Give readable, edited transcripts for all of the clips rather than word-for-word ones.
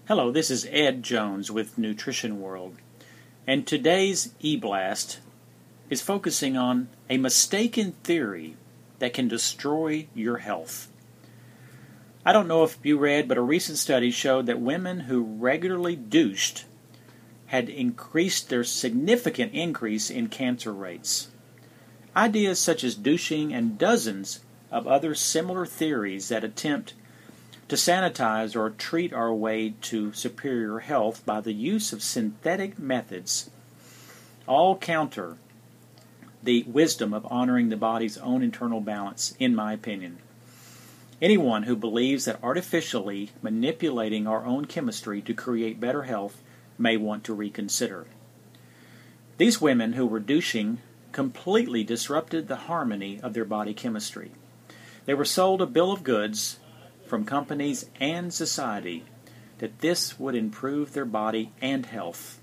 Hello, this is Ed Jones with Nutrition World, and today's e-blast is focusing on a mistaken theory that can destroy your health. I don't know if you read, but a recent study showed that women who regularly douched had increased their significant increase in cancer rates. Ideas such as douching and dozens of other similar theories that attempt to sanitize or treat our way to superior health by the use of synthetic methods all counter the wisdom of honoring the body's own internal balance, in my opinion. Anyone who believes that artificially manipulating our own chemistry to create better health may want to reconsider. These women who were douching completely disrupted the harmony of their body chemistry. They were sold a bill of goods from companies and society that this would improve their body and health.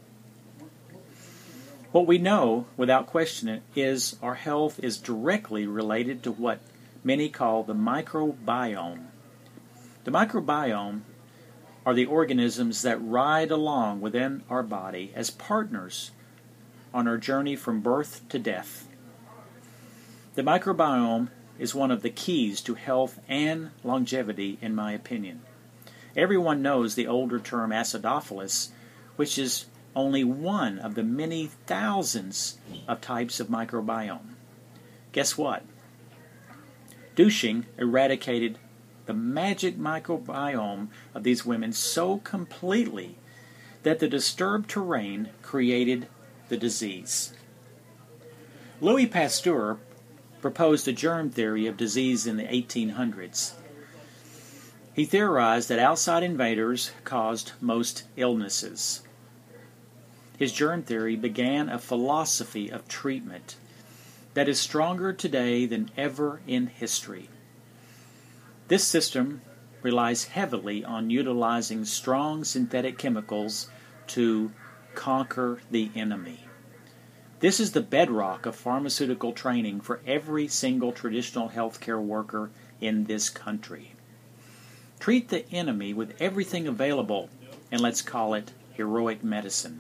What we know, without question, is our health is directly related to what many call the microbiome. The microbiome are the organisms that ride along within our body as partners on our journey from birth to death. The microbiome is one of the keys to health and longevity, in my opinion. Everyone knows the older term acidophilus, which is only one of the many thousands of types of microbiome. Guess what? Douching eradicated the magic microbiome of these women so completely that the disturbed terrain created the disease. Louis Pasteur proposed a germ theory of disease in the 1800s. He theorized that outside invaders caused most illnesses. His germ theory began a philosophy of treatment that is stronger today than ever in history. This system relies heavily on utilizing strong synthetic chemicals to conquer the enemy. This is the bedrock of pharmaceutical training for every single traditional healthcare worker in this country. Treat the enemy with everything available, and let's call it heroic medicine.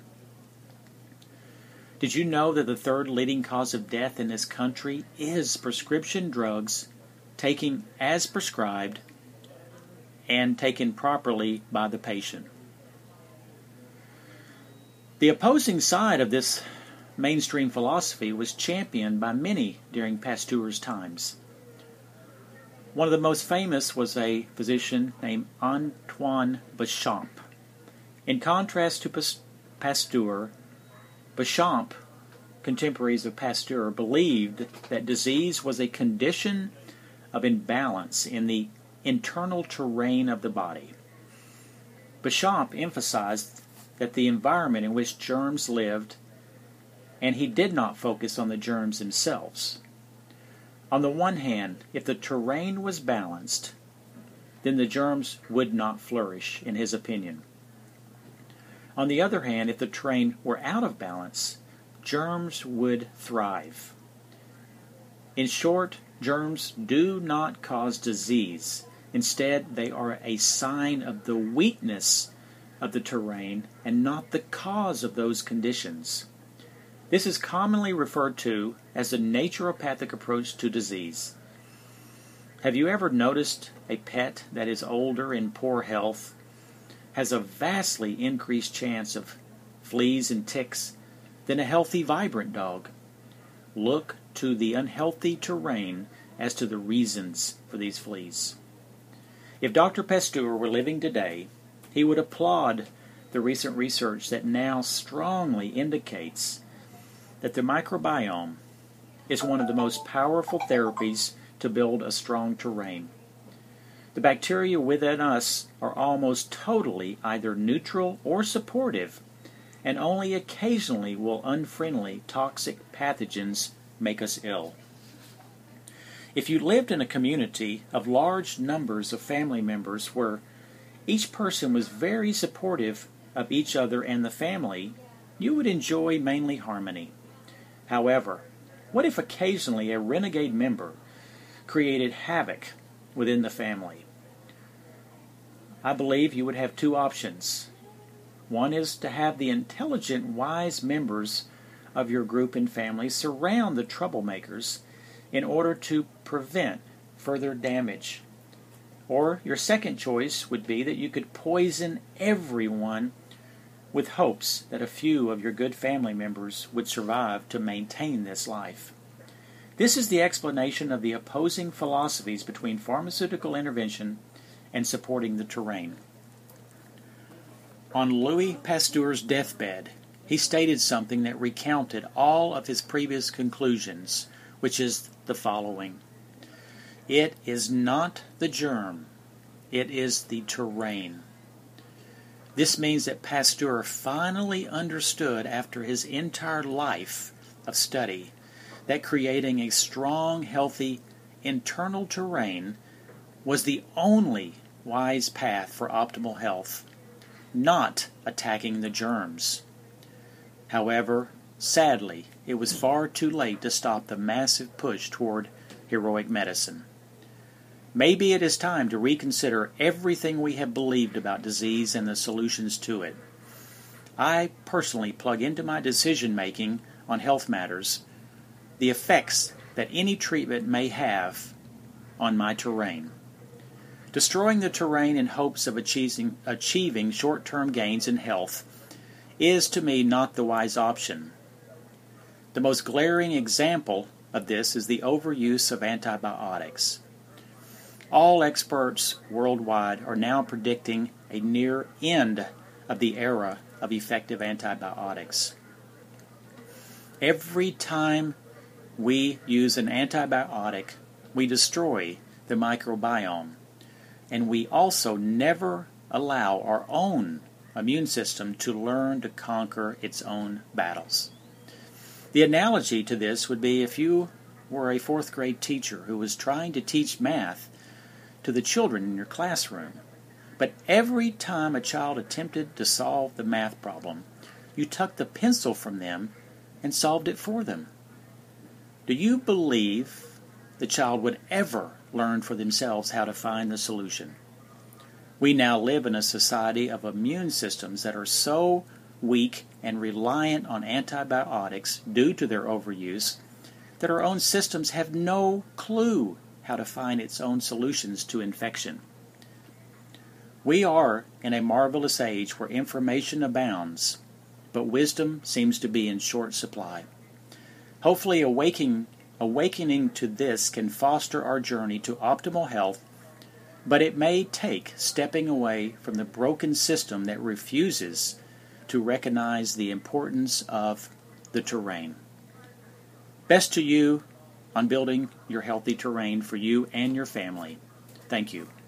Did you know that the third leading cause of death in this country is prescription drugs taken as prescribed and taken properly by the patient? The opposing side of this mainstream philosophy was championed by many during Pasteur's times. One of the most famous was a physician named Antoine Béchamp. In contrast to Pasteur, Béchamp, contemporaries of Pasteur, believed that disease was a condition of imbalance in the internal terrain of the body. Béchamp emphasized that the environment in which germs lived, and he did not focus on the germs themselves. On the one hand, if the terrain was balanced, then the germs would not flourish, in his opinion. On the other hand, if the terrain were out of balance, germs would thrive. In short, germs do not cause disease. Instead, they are a sign of the weakness of the terrain and not the cause of those conditions. This is commonly referred to as the naturopathic approach to disease. Have you ever noticed a pet that is older and poor health has a vastly increased chance of fleas and ticks than a healthy, vibrant dog? Look to the unhealthy terrain as to the reasons for these fleas. If Dr. Pasteur were living today, he would applaud the recent research that now strongly indicates that the microbiome is one of the most powerful therapies to build a strong terrain. The bacteria within us are almost totally either neutral or supportive, and only occasionally will unfriendly, toxic pathogens make us ill. If you lived in a community of large numbers of family members where each person was very supportive of each other and the family, you would enjoy mainly harmony. However, what if occasionally a renegade member created havoc within the family? I believe you would have two options. One is to have the intelligent, wise members of your group and family surround the troublemakers in order to prevent further damage. Or your second choice would be that you could poison everyone with hopes that a few of your good family members would survive to maintain this life. This is the explanation of the opposing philosophies between pharmaceutical intervention and supporting the terrain. On Louis Pasteur's deathbed, he stated something that recounted all of his previous conclusions, which is the following: "It is not the germ, it is the terrain." This means that Pasteur finally understood after his entire life of study that creating a strong, healthy internal terrain was the only wise path for optimal health, not attacking the germs. However, sadly, it was far too late to stop the massive push toward heroic medicine. Maybe it is time to reconsider everything we have believed about disease and the solutions to it. I personally plug into my decision-making on health matters the effects that any treatment may have on my terrain. Destroying the terrain in hopes of achieving short-term gains in health is, to me, not the wise option. The most glaring example of this is the overuse of antibiotics. All experts worldwide are now predicting a near end of the era of effective antibiotics. Every time we use an antibiotic, we destroy the microbiome, and we also never allow our own immune system to learn to conquer its own battles. The analogy to this would be if you were a fourth grade teacher who was trying to teach math to the children in your classroom, but every time a child attempted to solve the math problem, you took the pencil from them and solved it for them. Do you believe the child would ever learn for themselves how to find the solution? We now live in a society of immune systems that are so weak and reliant on antibiotics due to their overuse that our own systems have no clue how to find its own solutions to infection. We are in a marvelous age where information abounds, but wisdom seems to be in short supply. Hopefully awakening to this can foster our journey to optimal health, but it may take stepping away from the broken system that refuses to recognize the importance of the terrain. Best to you on building your healthy terrain for you and your family. Thank you.